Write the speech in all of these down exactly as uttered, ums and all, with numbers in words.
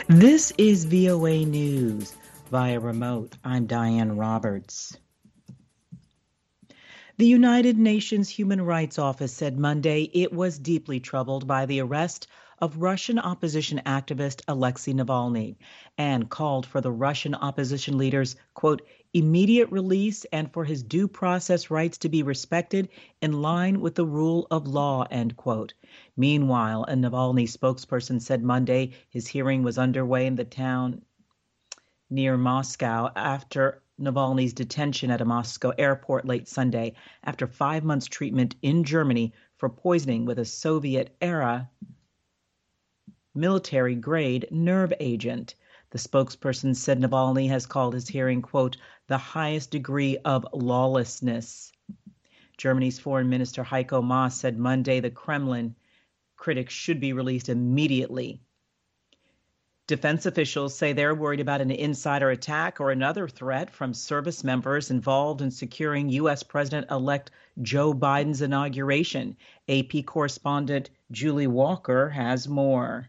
This is V O A News via remote. I'm Diane Roberts. The United Nations Human Rights Office said Monday it was deeply troubled by the arrest of Russian opposition activist Alexei Navalny and called for the Russian opposition leader's, quote, immediate release and for his due process rights to be respected in line with the rule of law, end quote. Meanwhile, a Navalny spokesperson said Monday his hearing was underway in the town near Moscow after Navalny's detention at a Moscow airport late Sunday after five months treatment in Germany for poisoning with a Soviet-era military-grade nerve agent. The spokesperson said Navalny has called his hearing, quote, the highest degree of lawlessness. Germany's Foreign Minister Heiko Maas said Monday the Kremlin critics should be released immediately. Defense officials say they're worried about an insider attack or another threat from service members involved in securing U S President-elect Joe Biden's inauguration. A P correspondent Julie Walker has more.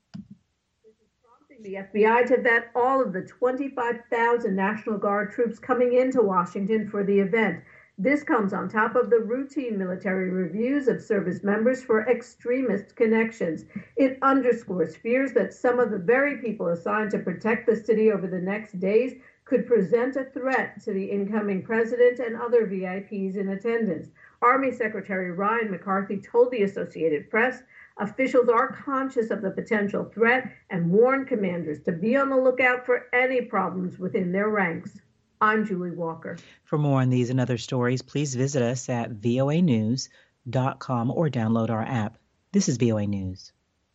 The F B I to vet all of the twenty-five thousand National Guard troops coming into Washington for the event. This comes on top of the routine military reviews of service members for extremist connections. It underscores fears that some of the very people assigned to protect the city over the next days could present a threat to the incoming president and other V I Ps in attendance. Army Secretary Ryan McCarthy told the Associated Press officials are conscious of the potential threat and warn commanders to be on the lookout for any problems within their ranks. I'm Julie Walker. For more on these and other stories, please visit us at V O A news dot com or download our app. This is V O A News.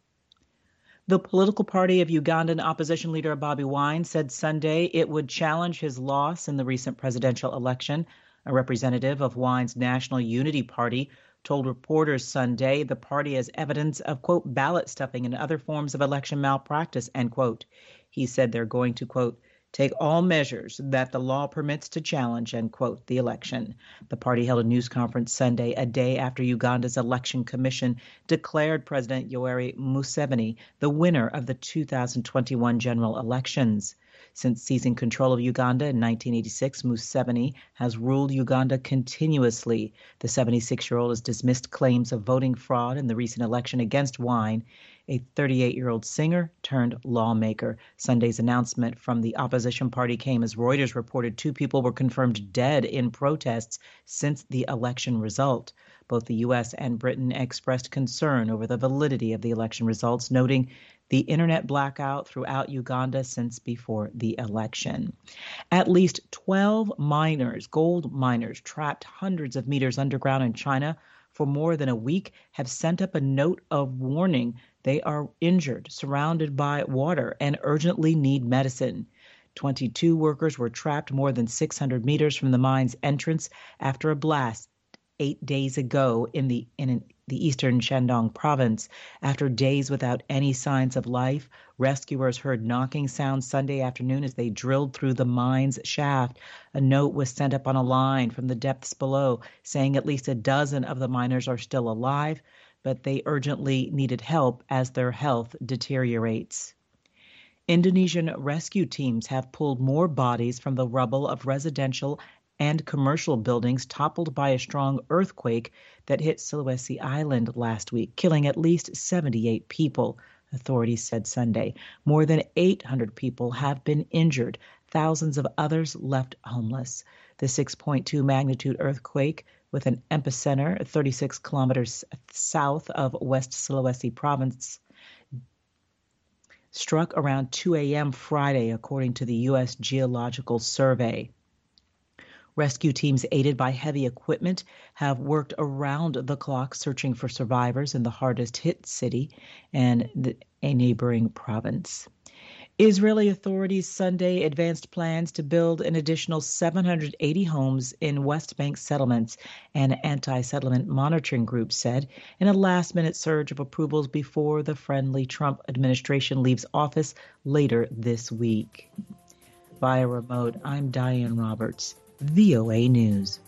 The political party of Ugandan opposition leader Bobi Wine said Sunday it would challenge his loss in the recent presidential election. A representative of Wine's National Unity Party told reporters Sunday the party has evidence of, quote, ballot stuffing and other forms of election malpractice, end quote. He said they're going to, quote, take all measures that the law permits to challenge, end quote, the election. The party held a news conference Sunday, a day after Uganda's election commission declared President Yoweri Museveni the winner of the two thousand twenty-one general elections. Since seizing control of Uganda in nineteen eighty-six, Museveni has ruled Uganda continuously. The seventy-six-year-old has dismissed claims of voting fraud in the recent election against Wine, a thirty-eight-year-old singer turned lawmaker. Sunday's announcement from the opposition party came as Reuters reported two people were confirmed dead in protests since the election result. Both the U S and Britain expressed concern over the validity of the election results, noting the internet blackout throughout Uganda since before the election. At least twelve miners, gold miners, trapped hundreds of meters underground in China for more than a week have sent up a note of warning they are injured, surrounded by water, and urgently need medicine. twenty-two workers were trapped more than six hundred meters from the mine's entrance after a blast eight days ago in the in the eastern Shandong province. After days without any signs of life, rescuers heard knocking sounds Sunday afternoon as they drilled through the mine's shaft. A note was sent up on a line from the depths below saying at least a dozen of the miners are still alive, but they urgently needed help as their health deteriorates. Indonesian rescue teams have pulled more bodies from the rubble of residential and commercial buildings toppled by a strong earthquake that hit Sulawesi Island last week, killing at least seventy-eight people, authorities said Sunday. More than eight hundred people have been injured, thousands of others left homeless. The six point two magnitude earthquake, with an epicenter thirty-six kilometers south of West Sulawesi province, struck around two a.m. Friday, according to the U S Geological Survey. Rescue teams aided by heavy equipment have worked around the clock searching for survivors in the hardest hit city and the, a neighboring province. Israeli authorities Sunday advanced plans to build an additional seven hundred eighty homes in West Bank settlements, an anti-settlement monitoring group said in a last-minute surge of approvals before the friendly Trump administration leaves office later this week. Via remote, I'm Diane Roberts, V O A News.